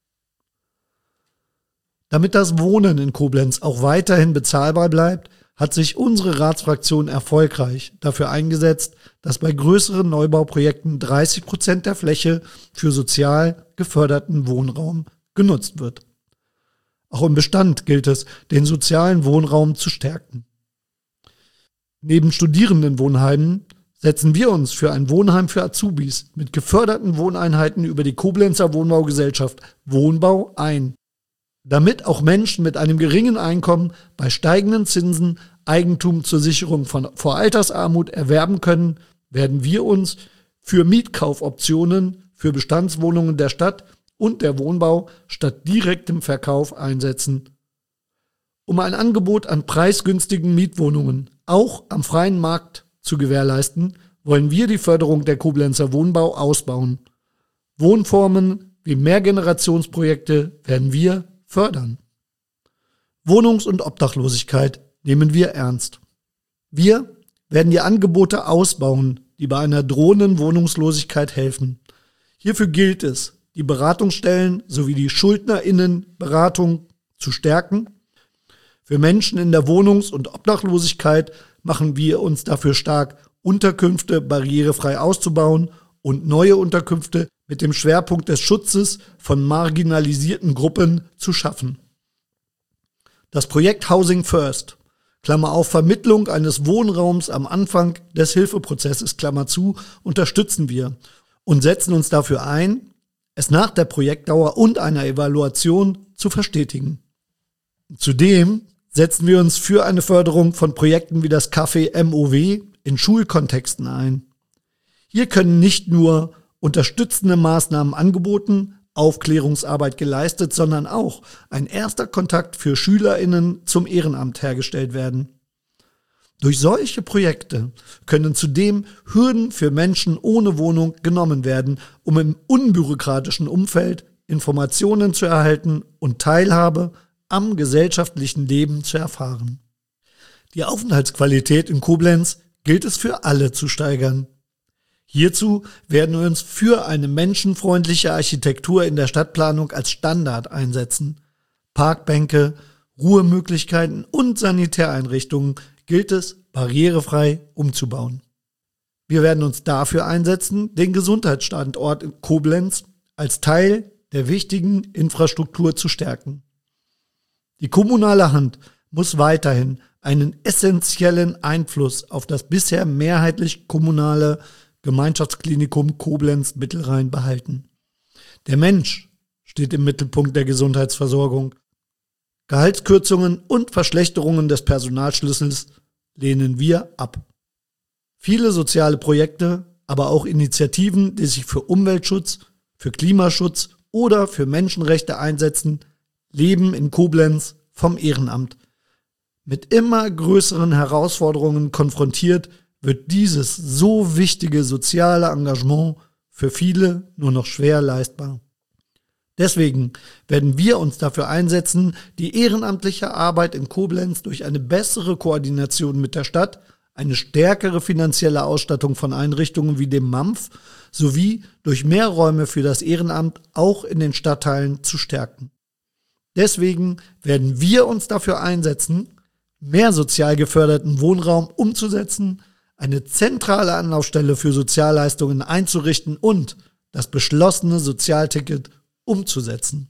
Damit das Wohnen in Koblenz auch weiterhin bezahlbar bleibt, hat sich unsere Ratsfraktion erfolgreich dafür eingesetzt, dass bei größeren Neubauprojekten 30% der Fläche für sozial geförderten Wohnraum genutzt wird. Auch im Bestand gilt es, den sozialen Wohnraum zu stärken. Neben Studierendenwohnheimen setzen wir uns für ein Wohnheim für Azubis mit geförderten Wohneinheiten über die Koblenzer Wohnbaugesellschaft Wohnbau ein, damit auch Menschen mit einem geringen Einkommen bei steigenden Zinsen Eigentum zur Sicherung vor Altersarmut erwerben können, werden wir uns für Mietkaufoptionen für Bestandswohnungen der Stadt und der Wohnbau statt direktem Verkauf einsetzen. Um ein Angebot an preisgünstigen Mietwohnungen auch am freien Markt zu gewährleisten, wollen wir die Förderung der Koblenzer Wohnbau ausbauen. Wohnformen wie Mehrgenerationsprojekte werden wir fördern. Wohnungs- und Obdachlosigkeit nehmen wir ernst. Wir werden die Angebote ausbauen, die bei einer drohenden Wohnungslosigkeit helfen. Hierfür gilt es, die Beratungsstellen sowie die SchuldnerInnenberatung zu stärken. Für Menschen in der Wohnungs- und Obdachlosigkeit machen wir uns dafür stark, Unterkünfte barrierefrei auszubauen und neue Unterkünfte mit dem Schwerpunkt des Schutzes von marginalisierten Gruppen zu schaffen. Das Projekt Housing First, Klammer auf, Vermittlung eines Wohnraums am Anfang des Hilfeprozesses, Klammer zu, unterstützen wir und setzen uns dafür ein, es nach der Projektdauer und einer Evaluation zu verstetigen. Zudem setzen wir uns für eine Förderung von Projekten wie das Café MOW in Schulkontexten ein. Hier können nicht nur unterstützende Maßnahmen angeboten, Aufklärungsarbeit geleistet, sondern auch ein erster Kontakt für SchülerInnen zum Ehrenamt hergestellt werden. Durch solche Projekte können zudem Hürden für Menschen ohne Wohnung genommen werden, um im unbürokratischen Umfeld Informationen zu erhalten und Teilhabe am gesellschaftlichen Leben zu erfahren. Die Aufenthaltsqualität in Koblenz gilt es für alle zu steigern. Hierzu werden wir uns für eine menschenfreundliche Architektur in der Stadtplanung als Standard einsetzen. Parkbänke, Ruhemöglichkeiten und Sanitäreinrichtungen gilt es barrierefrei umzubauen. Wir werden uns dafür einsetzen, den Gesundheitsstandort in Koblenz als Teil der wichtigen Infrastruktur zu stärken. Die kommunale Hand muss weiterhin einen essentiellen Einfluss auf das bisher mehrheitlich kommunale Gemeinschaftsklinikum Koblenz-Mittelrhein behalten. Der Mensch steht im Mittelpunkt der Gesundheitsversorgung. Gehaltskürzungen und Verschlechterungen des Personalschlüssels lehnen wir ab. Viele soziale Projekte, aber auch Initiativen, die sich für Umweltschutz, für Klimaschutz oder für Menschenrechte einsetzen, leben in Koblenz vom Ehrenamt. Mit immer größeren Herausforderungen konfrontiert, wird dieses so wichtige soziale Engagement für viele nur noch schwer leistbar. Deswegen werden wir uns dafür einsetzen, die ehrenamtliche Arbeit in Koblenz durch eine bessere Koordination mit der Stadt, eine stärkere finanzielle Ausstattung von Einrichtungen wie dem MAMF sowie durch mehr Räume für das Ehrenamt auch in den Stadtteilen zu stärken. Deswegen werden wir uns dafür einsetzen, mehr sozial geförderten Wohnraum umzusetzen, eine zentrale Anlaufstelle für Sozialleistungen einzurichten und das beschlossene Sozialticket umzusetzen.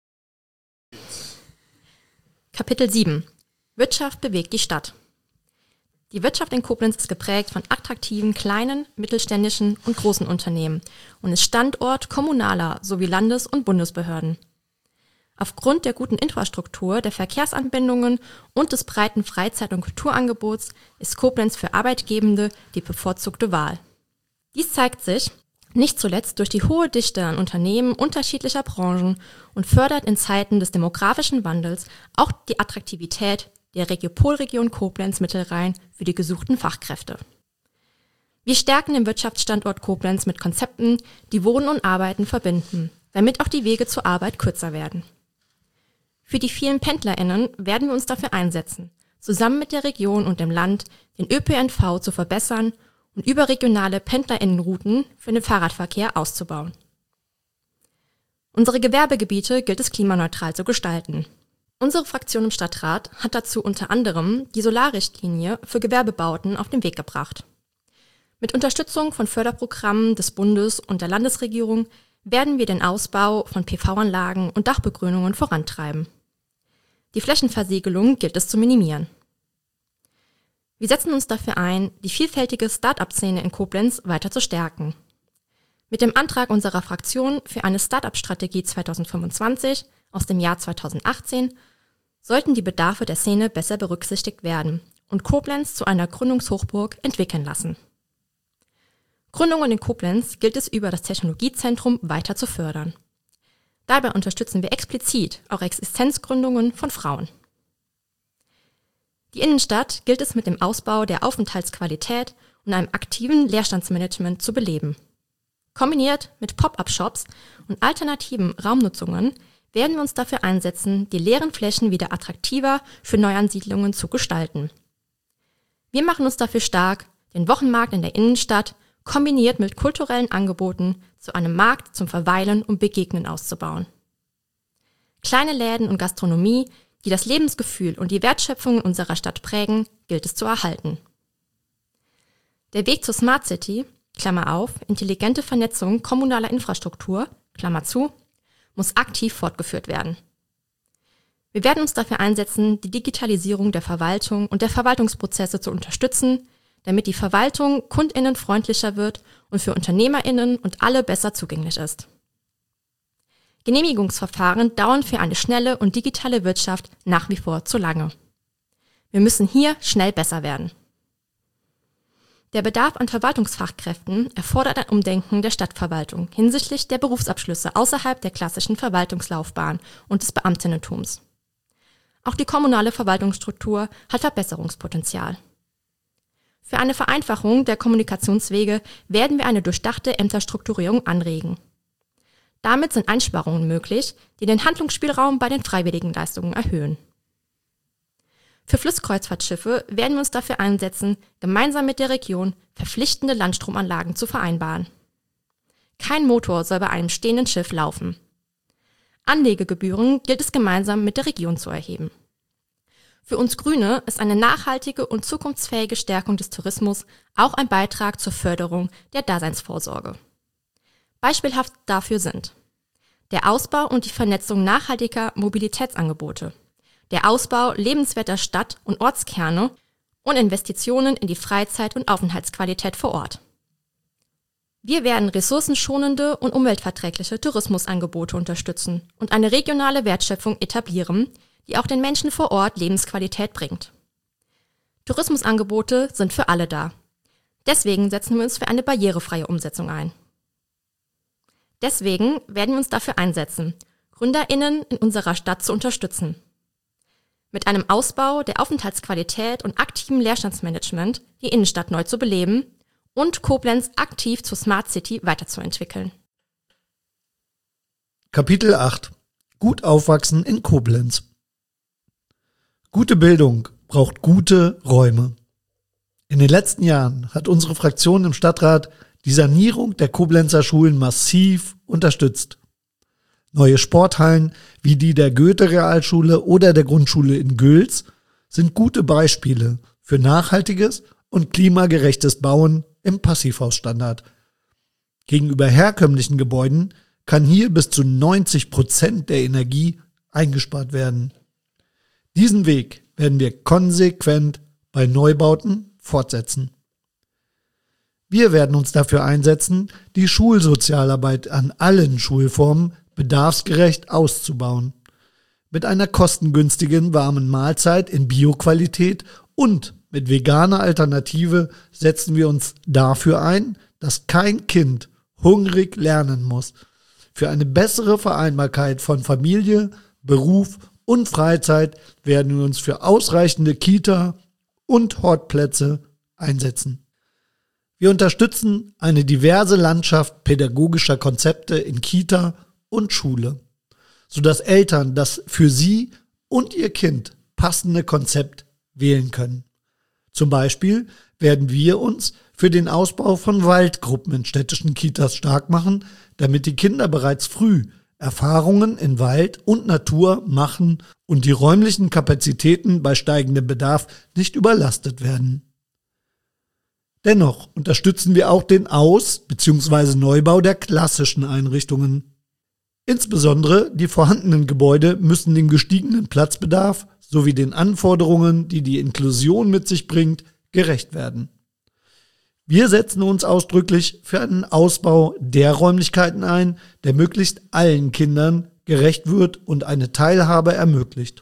Kapitel 7. Wirtschaft bewegt die Stadt. Die Wirtschaft in Koblenz ist geprägt von attraktiven kleinen, mittelständischen und großen Unternehmen und ist Standort kommunaler sowie Landes- und Bundesbehörden. Aufgrund der guten Infrastruktur, der Verkehrsanbindungen und des breiten Freizeit- und Kulturangebots ist Koblenz für Arbeitgebende die bevorzugte Wahl. Dies zeigt sich nicht zuletzt durch die hohe Dichte an Unternehmen unterschiedlicher Branchen und fördert in Zeiten des demografischen Wandels auch die Attraktivität der Regiopolregion Koblenz-Mittelrhein für die gesuchten Fachkräfte. Wir stärken den Wirtschaftsstandort Koblenz mit Konzepten, die Wohnen und Arbeiten verbinden, damit auch die Wege zur Arbeit kürzer werden. Für die vielen PendlerInnen werden wir uns dafür einsetzen, zusammen mit der Region und dem Land den ÖPNV zu verbessern und überregionale PendlerInnenrouten für den Fahrradverkehr auszubauen. Unsere Gewerbegebiete gilt es klimaneutral zu gestalten. Unsere Fraktion im Stadtrat hat dazu unter anderem die Solarrichtlinie für Gewerbebauten auf den Weg gebracht. Mit Unterstützung von Förderprogrammen des Bundes und der Landesregierung werden wir den Ausbau von PV-Anlagen und Dachbegrünungen vorantreiben. Die Flächenversiegelung gilt es zu minimieren. Wir setzen uns dafür ein, die vielfältige Start-up-Szene in Koblenz weiter zu stärken. Mit dem Antrag unserer Fraktion für eine Start-up-Strategie 2025 aus dem Jahr 2018 sollten die Bedarfe der Szene besser berücksichtigt werden und Koblenz zu einer Gründungshochburg entwickeln lassen. Gründungen in Koblenz gilt es über das Technologiezentrum weiter zu fördern. Dabei unterstützen wir explizit auch Existenzgründungen von Frauen. Die Innenstadt gilt es mit dem Ausbau der Aufenthaltsqualität und einem aktiven Leerstandsmanagement zu beleben. Kombiniert mit Pop-up-Shops und alternativen Raumnutzungen werden wir uns dafür einsetzen, die leeren Flächen wieder attraktiver für Neuansiedlungen zu gestalten. Wir machen uns dafür stark, den Wochenmarkt in der Innenstadt kombiniert mit kulturellen Angeboten zu einem Markt zum Verweilen und Begegnen auszubauen. Kleine Läden und Gastronomie, die das Lebensgefühl und die Wertschöpfung in unserer Stadt prägen, gilt es zu erhalten. Der Weg zur Smart City, Klammer auf, intelligente Vernetzung kommunaler Infrastruktur, Klammer zu, muss aktiv fortgeführt werden. Wir werden uns dafür einsetzen, die Digitalisierung der Verwaltung und der Verwaltungsprozesse zu unterstützen, damit die Verwaltung kundinnenfreundlicher wird und für UnternehmerInnen und alle besser zugänglich ist. Genehmigungsverfahren dauern für eine schnelle und digitale Wirtschaft nach wie vor zu lange. Wir müssen hier schnell besser werden. Der Bedarf an Verwaltungsfachkräften erfordert ein Umdenken der Stadtverwaltung hinsichtlich der Berufsabschlüsse außerhalb der klassischen Verwaltungslaufbahn und des Beamtinnentums. Auch die kommunale Verwaltungsstruktur hat Verbesserungspotenzial. Für eine Vereinfachung der Kommunikationswege werden wir eine durchdachte Ämterstrukturierung anregen. Damit sind Einsparungen möglich, die den Handlungsspielraum bei den Freiwilligenleistungen erhöhen. Für Flusskreuzfahrtschiffe werden wir uns dafür einsetzen, gemeinsam mit der Region verpflichtende Landstromanlagen zu vereinbaren. Kein Motor soll bei einem stehenden Schiff laufen. Anlegegebühren gilt es gemeinsam mit der Region zu erheben. Für uns Grüne ist eine nachhaltige und zukunftsfähige Stärkung des Tourismus auch ein Beitrag zur Förderung der Daseinsvorsorge. Beispielhaft dafür sind der Ausbau und die Vernetzung nachhaltiger Mobilitätsangebote, der Ausbau lebenswerter Stadt- und Ortskerne und Investitionen in die Freizeit- und Aufenthaltsqualität vor Ort. Wir werden ressourcenschonende und umweltverträgliche Tourismusangebote unterstützen und eine regionale Wertschöpfung etablieren, die auch den Menschen vor Ort Lebensqualität bringt. Tourismusangebote sind für alle da. Deswegen setzen wir uns für eine barrierefreie Umsetzung ein. Deswegen werden wir uns dafür einsetzen, GründerInnen in unserer Stadt zu unterstützen. Mit einem Ausbau der Aufenthaltsqualität und aktivem Leerstandsmanagement die Innenstadt neu zu beleben und Koblenz aktiv zur Smart City weiterzuentwickeln. Kapitel 8. Gut aufwachsen in Koblenz. Gute Bildung braucht gute Räume. In den letzten Jahren hat unsere Fraktion im Stadtrat die Sanierung der Koblenzer Schulen massiv unterstützt. Neue Sporthallen wie die der Goethe-Realschule oder der Grundschule in Gülz sind gute Beispiele für nachhaltiges und klimagerechtes Bauen im Passivhausstandard. Gegenüber herkömmlichen Gebäuden kann hier bis zu 90% der Energie eingespart werden. Diesen Weg werden wir konsequent bei Neubauten fortsetzen. Wir werden uns dafür einsetzen, die Schulsozialarbeit an allen Schulformen bedarfsgerecht auszubauen. Mit einer kostengünstigen warmen Mahlzeit in Bioqualität und mit veganer Alternative setzen wir uns dafür ein, dass kein Kind hungrig lernen muss. Für eine bessere Vereinbarkeit von Familie, Beruf und Freizeit werden wir uns für ausreichende Kita- und Hortplätze einsetzen. Wir unterstützen eine diverse Landschaft pädagogischer Konzepte in Kita und Schule, sodass Eltern das für sie und ihr Kind passende Konzept wählen können. Zum Beispiel werden wir uns für den Ausbau von Waldgruppen in städtischen Kitas stark machen, damit die Kinder bereits früh Erfahrungen in Wald und Natur machen und die räumlichen Kapazitäten bei steigendem Bedarf nicht überlastet werden. Dennoch unterstützen wir auch den Aus- bzw. Neubau der klassischen Einrichtungen. Insbesondere die vorhandenen Gebäude müssen dem gestiegenen Platzbedarf sowie den Anforderungen, die die Inklusion mit sich bringt, gerecht werden. Wir setzen uns ausdrücklich für einen Ausbau der Räumlichkeiten ein, der möglichst allen Kindern gerecht wird und eine Teilhabe ermöglicht.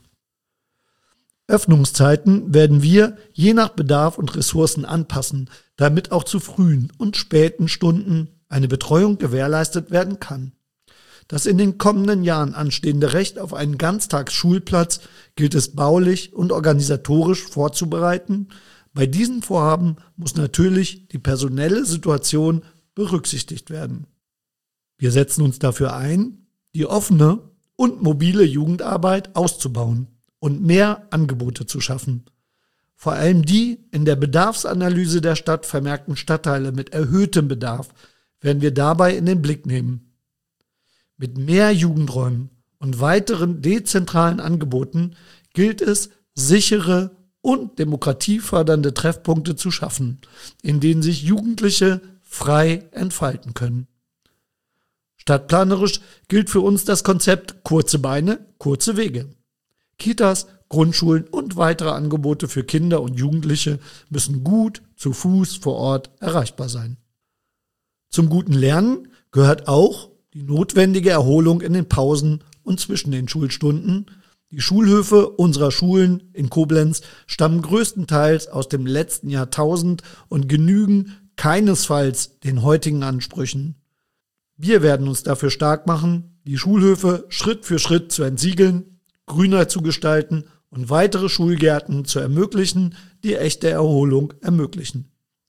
Öffnungszeiten werden wir je nach Bedarf und Ressourcen anpassen, damit auch zu frühen und späten Stunden eine Betreuung gewährleistet werden kann. Das in den kommenden Jahren anstehende Recht auf einen Ganztagsschulplatz gilt es baulich und organisatorisch vorzubereiten. Bei diesen Vorhaben muss natürlich die personelle Situation berücksichtigt werden. Wir setzen uns dafür ein, die offene und mobile Jugendarbeit auszubauen und mehr Angebote zu schaffen. Vor allem die in der Bedarfsanalyse der Stadt vermerkten Stadtteile mit erhöhtem Bedarf werden wir dabei in den Blick nehmen. Mit mehr Jugendräumen und weiteren dezentralen Angeboten gilt es, sichere und demokratiefördernde Treffpunkte zu schaffen, in denen sich Jugendliche frei entfalten können. Stadtplanerisch gilt für uns das Konzept kurze Beine, kurze Wege. Kitas, Grundschulen und weitere Angebote für Kinder und Jugendliche müssen gut zu Fuß vor Ort erreichbar sein. Zum guten Lernen gehört auch die notwendige Erholung in den Pausen und zwischen den Schulstunden. Die Schulhöfe unserer Schulen in Koblenz stammen größtenteils aus dem letzten Jahrtausend und genügen keinesfalls den heutigen Ansprüchen. Wir werden uns dafür stark machen, die Schulhöfe Schritt für Schritt zu entsiegeln, grüner zu gestalten und weitere Schulgärten zu ermöglichen, die echte Erholung ermöglichen.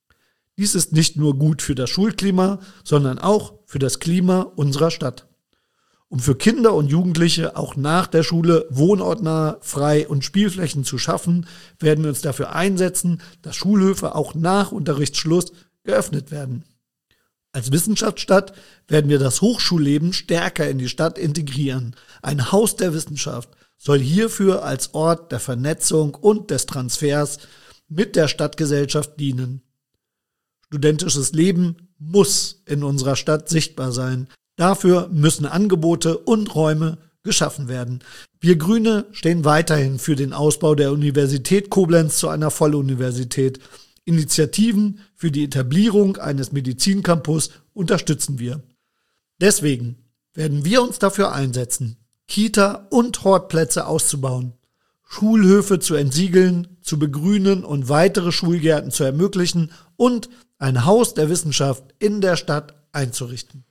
Dies ist nicht nur gut für das Schulklima, sondern auch für das Klima unserer Stadt. Um für Kinder und Jugendliche auch nach der Schule wohnortnahe Frei- und Spielflächen zu schaffen, werden wir uns dafür einsetzen, dass Schulhöfe auch nach Unterrichtsschluss geöffnet werden. Als Wissenschaftsstadt werden wir das Hochschulleben stärker in die Stadt integrieren. Ein Haus der Wissenschaft soll hierfür als Ort der Vernetzung und des Transfers mit der Stadtgesellschaft dienen. Studentisches Leben muss in unserer Stadt sichtbar sein. Dafür müssen Angebote und Räume geschaffen werden. Wir Grüne stehen weiterhin für den Ausbau der Universität Koblenz zu einer Volluniversität. Initiativen für die Etablierung eines Medizincampus unterstützen wir. Deswegen werden wir uns dafür einsetzen, Kita- und Hortplätze auszubauen, Schulhöfe zu entsiegeln, zu begrünen und weitere Schulgärten zu ermöglichen und ein Haus der Wissenschaft in der Stadt einzurichten.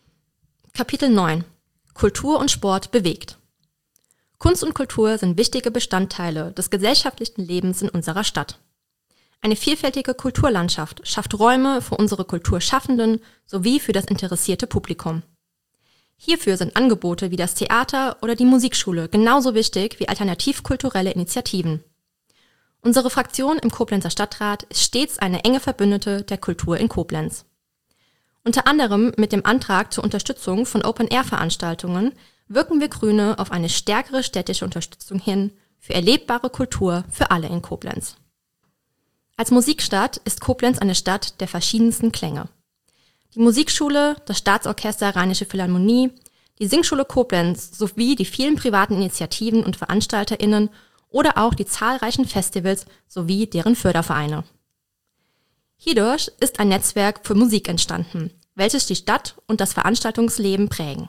Kapitel 9 – Kultur und Sport bewegt. Kunst und Kultur sind wichtige Bestandteile des gesellschaftlichen Lebens in unserer Stadt. Eine vielfältige Kulturlandschaft schafft Räume für unsere Kulturschaffenden sowie für das interessierte Publikum. Hierfür sind Angebote wie das Theater oder die Musikschule genauso wichtig wie alternativkulturelle Initiativen. Unsere Fraktion im Koblenzer Stadtrat ist stets eine enge Verbündete der Kultur in Koblenz. Unter anderem mit dem Antrag zur Unterstützung von Open-Air-Veranstaltungen wirken wir Grüne auf eine stärkere städtische Unterstützung hin für erlebbare Kultur für alle in Koblenz. Als Musikstadt ist Koblenz eine Stadt der verschiedensten Klänge. Die Musikschule, das Staatsorchester Rheinische Philharmonie, die Singschule Koblenz sowie die vielen privaten Initiativen und VeranstalterInnen oder auch die zahlreichen Festivals sowie deren Fördervereine. Hierdurch ist ein Netzwerk für Musik entstanden, welches die Stadt und das Veranstaltungsleben prägen.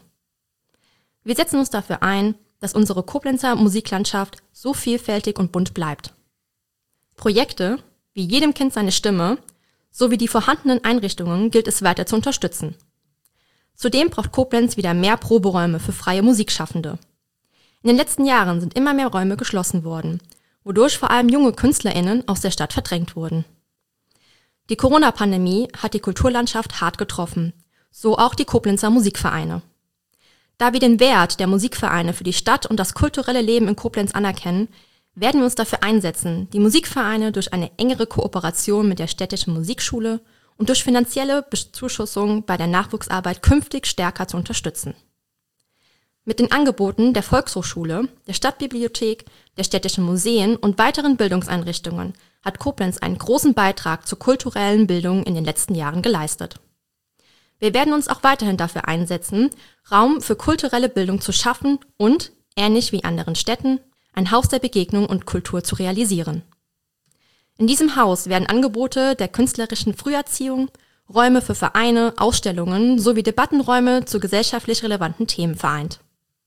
Wir setzen uns dafür ein, dass unsere Koblenzer Musiklandschaft so vielfältig und bunt bleibt. Projekte wie Jedem Kind seine Stimme sowie die vorhandenen Einrichtungen gilt es weiter zu unterstützen. Zudem braucht Koblenz wieder mehr Proberäume für freie Musikschaffende. In den letzten Jahren sind immer mehr Räume geschlossen worden, wodurch vor allem junge KünstlerInnen aus der Stadt verdrängt wurden. Die Corona-Pandemie hat die Kulturlandschaft hart getroffen, so auch die Koblenzer Musikvereine. Da wir den Wert der Musikvereine für die Stadt und das kulturelle Leben in Koblenz anerkennen, werden wir uns dafür einsetzen, die Musikvereine durch eine engere Kooperation mit der städtischen Musikschule und durch finanzielle Bezuschussung bei der Nachwuchsarbeit künftig stärker zu unterstützen. Mit den Angeboten der Volkshochschule, der Stadtbibliothek, der städtischen Museen und weiteren Bildungseinrichtungen hat Koblenz einen großen Beitrag zur kulturellen Bildung in den letzten Jahren geleistet. Wir werden uns auch weiterhin dafür einsetzen, Raum für kulturelle Bildung zu schaffen und, ähnlich wie anderen Städten, ein Haus der Begegnung und Kultur zu realisieren. In diesem Haus werden Angebote der künstlerischen Früherziehung, Räume für Vereine, Ausstellungen sowie Debattenräume zu gesellschaftlich relevanten Themen vereint.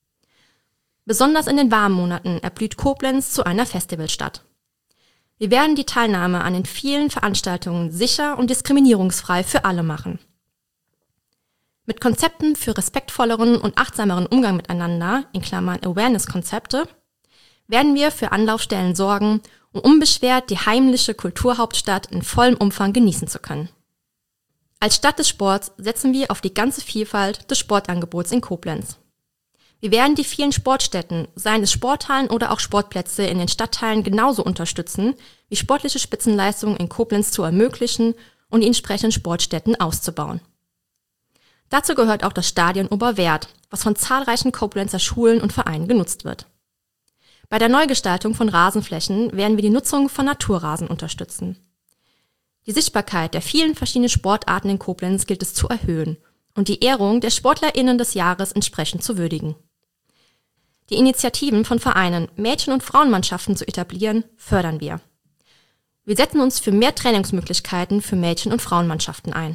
Besonders in den warmen Monaten erblüht Koblenz zu einer Festivalstadt. Wir werden die Teilnahme an den vielen Veranstaltungen sicher und diskriminierungsfrei für alle machen. Mit Konzepten für respektvolleren und achtsameren Umgang miteinander, in Klammern Awareness-Konzepte, werden wir für Anlaufstellen sorgen, um unbeschwert die heimliche Kulturhauptstadt in vollem Umfang genießen zu können. Als Stadt des Sports setzen wir auf die ganze Vielfalt des Sportangebots in Koblenz. Wir werden die vielen Sportstätten, seien es Sporthallen oder auch Sportplätze in den Stadtteilen, genauso unterstützen, wie sportliche Spitzenleistungen in Koblenz zu ermöglichen und die entsprechenden Sportstätten auszubauen. Dazu gehört auch das Stadion Oberwerth, was von zahlreichen Koblenzer Schulen und Vereinen genutzt wird. Bei der Neugestaltung von Rasenflächen werden wir die Nutzung von Naturrasen unterstützen. Die Sichtbarkeit der vielen verschiedenen Sportarten in Koblenz gilt es zu erhöhen und die Ehrung der SportlerInnen des Jahres entsprechend zu würdigen. Die Initiativen von Vereinen, Mädchen- und Frauenmannschaften zu etablieren, fördern wir. Wir setzen uns für mehr Trainingsmöglichkeiten für Mädchen- und Frauenmannschaften ein.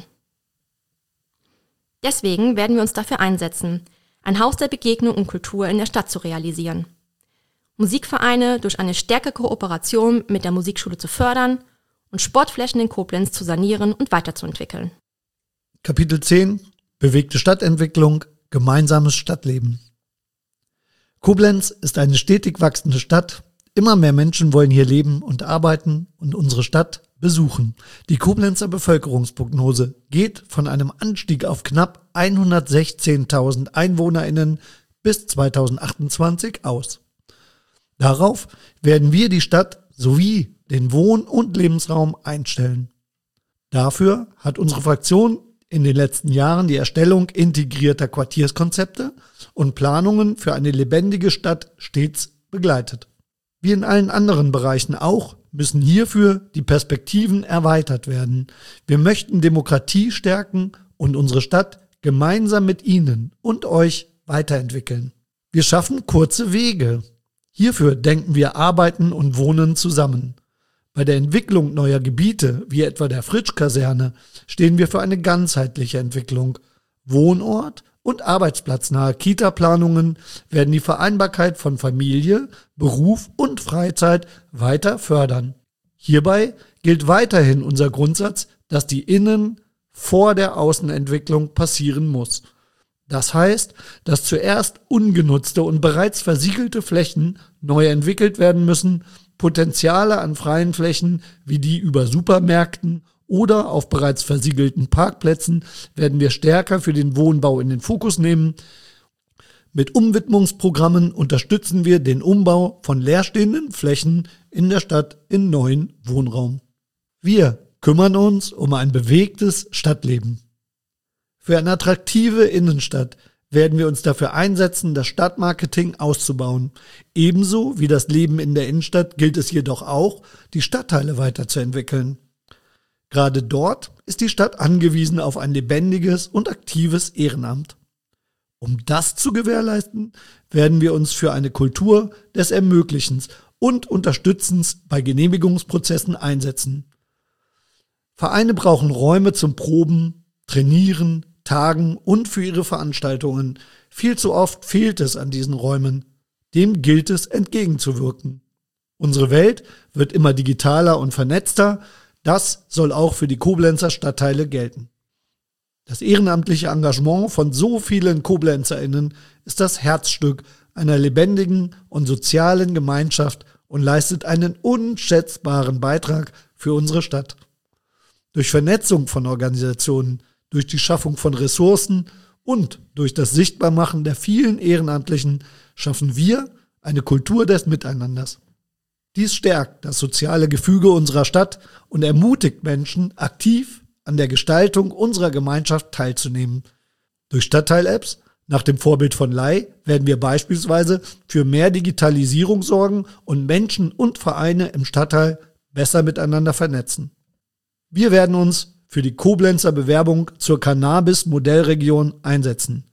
Deswegen werden wir uns dafür einsetzen, ein Haus der Begegnung und Kultur in der Stadt zu realisieren. Musikvereine durch eine stärkere Kooperation mit der Musikschule zu fördern und Sportflächen in Koblenz zu sanieren und weiterzuentwickeln. Kapitel 10: Bewegte Stadtentwicklung, gemeinsames Stadtleben. Koblenz ist eine stetig wachsende Stadt. Immer mehr Menschen wollen hier leben und arbeiten und unsere Stadt besuchen. Die Koblenzer Bevölkerungsprognose geht von einem Anstieg auf knapp 116.000 EinwohnerInnen bis 2028 aus. Darauf werden wir die Stadt sowie den Wohn- und Lebensraum einstellen. Dafür hat unsere Fraktion in den letzten Jahren die Erstellung integrierter Quartierskonzepte und Planungen für eine lebendige Stadt stets begleitet. Wie in allen anderen Bereichen auch, müssen hierfür die Perspektiven erweitert werden. Wir möchten Demokratie stärken und unsere Stadt gemeinsam mit Ihnen und euch weiterentwickeln. Wir schaffen kurze Wege. Hierfür denken wir Arbeiten und Wohnen zusammen. Bei der Entwicklung neuer Gebiete, wie etwa der Fritsch-Kaserne, stehen wir für eine ganzheitliche Entwicklung. Wohnort und arbeitsplatznahe Kita-Planungen werden die Vereinbarkeit von Familie, Beruf und Freizeit weiter fördern. Hierbei gilt weiterhin unser Grundsatz, dass die Innen- vor der Außenentwicklung passieren muss. Das heißt, dass zuerst ungenutzte und bereits versiegelte Flächen neu entwickelt werden müssen, Potenziale an freien Flächen wie die über Supermärkten oder auf bereits versiegelten Parkplätzen werden wir stärker für den Wohnbau in den Fokus nehmen. Mit Umwidmungsprogrammen unterstützen wir den Umbau von leerstehenden Flächen in der Stadt in neuen Wohnraum. Wir kümmern uns um ein bewegtes Stadtleben. Für eine attraktive Innenstadt werden wir uns dafür einsetzen, das Stadtmarketing auszubauen. Ebenso wie das Leben in der Innenstadt gilt es jedoch auch, die Stadtteile weiterzuentwickeln. Gerade dort ist die Stadt angewiesen auf ein lebendiges und aktives Ehrenamt. Um das zu gewährleisten, werden wir uns für eine Kultur des Ermöglichens und Unterstützens bei Genehmigungsprozessen einsetzen. Vereine brauchen Räume zum Proben, Trainieren, Tagen und für ihre Veranstaltungen. Viel zu oft fehlt es an diesen Räumen. Dem gilt es entgegenzuwirken. Unsere Welt wird immer digitaler und vernetzter. Das soll auch für die Koblenzer Stadtteile gelten. Das ehrenamtliche Engagement von so vielen KoblenzerInnen ist das Herzstück einer lebendigen und sozialen Gemeinschaft und leistet einen unschätzbaren Beitrag für unsere Stadt. Durch Vernetzung von Organisationen, durch die Schaffung von Ressourcen und durch das Sichtbarmachen der vielen Ehrenamtlichen schaffen wir eine Kultur des Miteinanders. Dies stärkt das soziale Gefüge unserer Stadt und ermutigt Menschen, aktiv an der Gestaltung unserer Gemeinschaft teilzunehmen. Durch Stadtteil-Apps, nach dem Vorbild von Lei, werden wir beispielsweise für mehr Digitalisierung sorgen und Menschen und Vereine im Stadtteil besser miteinander vernetzen. Wir werden uns für die Koblenzer Bewerbung zur Cannabis-Modellregion einsetzen.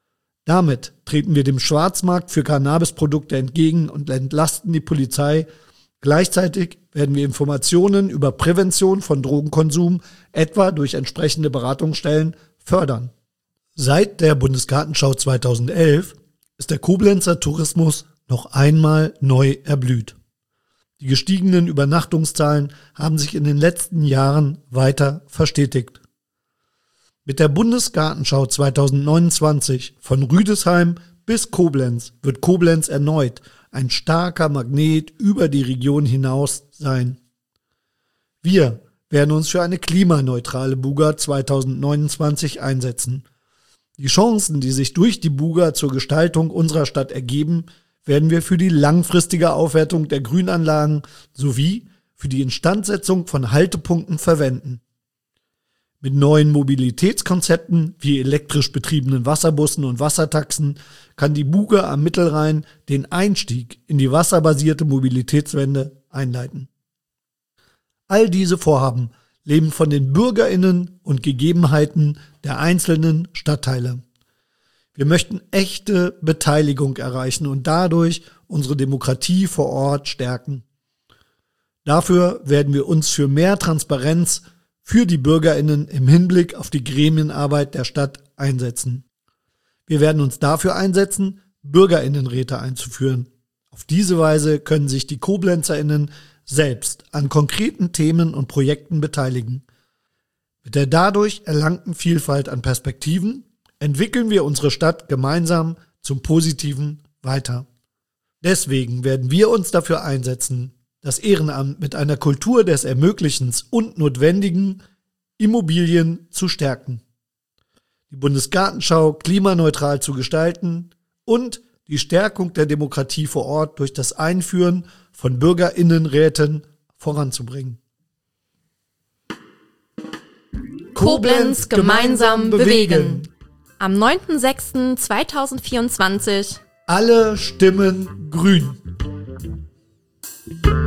Damit treten wir dem Schwarzmarkt für Cannabisprodukte entgegen und entlasten die Polizei. Gleichzeitig werden wir Informationen über Prävention von Drogenkonsum, etwa durch entsprechende Beratungsstellen, fördern. Seit der Bundesgartenschau 2011 ist der Koblenzer Tourismus noch einmal neu erblüht. Die gestiegenen Übernachtungszahlen haben sich in den letzten Jahren weiter verstetigt. Mit der Bundesgartenschau 2029 von Rüdesheim bis Koblenz wird Koblenz erneut ein starker Magnet über die Region hinaus sein. Wir werden uns für eine klimaneutrale Buga 2029 einsetzen. Die Chancen, die sich durch die Buga zur Gestaltung unserer Stadt ergeben, werden wir für die langfristige Aufwertung der Grünanlagen sowie für die Instandsetzung von Haltepunkten verwenden. Mit neuen Mobilitätskonzepten wie elektrisch betriebenen Wasserbussen und Wassertaxen kann die Buga am Mittelrhein den Einstieg in die wasserbasierte Mobilitätswende einleiten. All diese Vorhaben leben von den BürgerInnen und Gegebenheiten der einzelnen Stadtteile. Wir möchten echte Beteiligung erreichen und dadurch unsere Demokratie vor Ort stärken. Dafür werden wir uns für mehr Transparenz für die BürgerInnen im Hinblick auf die Gremienarbeit der Stadt einsetzen. Wir werden uns dafür einsetzen, BürgerInnenräte einzuführen. Auf diese Weise können sich die KoblenzerInnen selbst an konkreten Themen und Projekten beteiligen. Mit der dadurch erlangten Vielfalt an Perspektiven entwickeln wir unsere Stadt gemeinsam zum Positiven weiter. Deswegen werden wir uns dafür einsetzen, das Ehrenamt mit einer Kultur des Ermöglichens und notwendigen Immobilien zu stärken, die Bundesgartenschau klimaneutral zu gestalten und die Stärkung der Demokratie vor Ort durch das Einführen von BürgerInnenräten voranzubringen. Koblenz gemeinsam bewegen. Am 9.06.2024. Alle Stimmen grün.